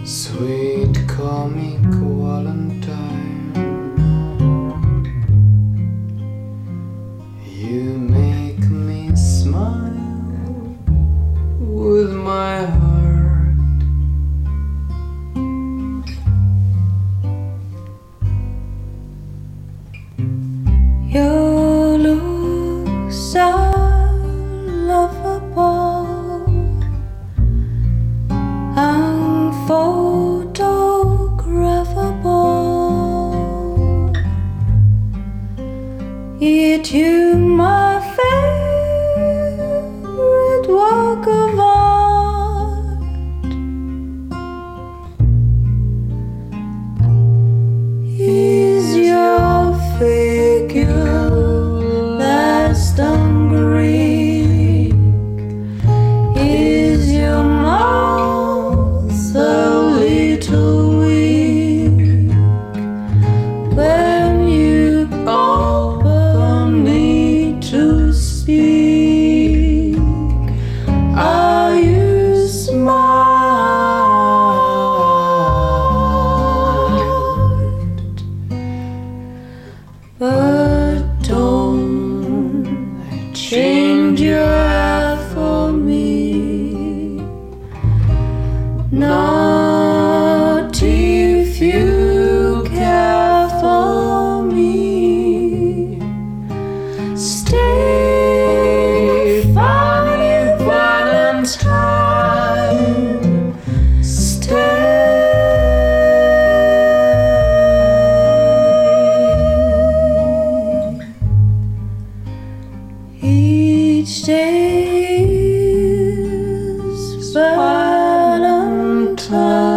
Sweet comic Valentine, you make me smile with my heart. Your looks are lovable, unphotographable, yet you my favorite work of art. Is your figure last on Greek? Is your mouth a little weak when you open me to speak? Are you smart? But don't change your hat for me, not if you care for me. Stay, funny Valentine, stay. Each day is Valentine.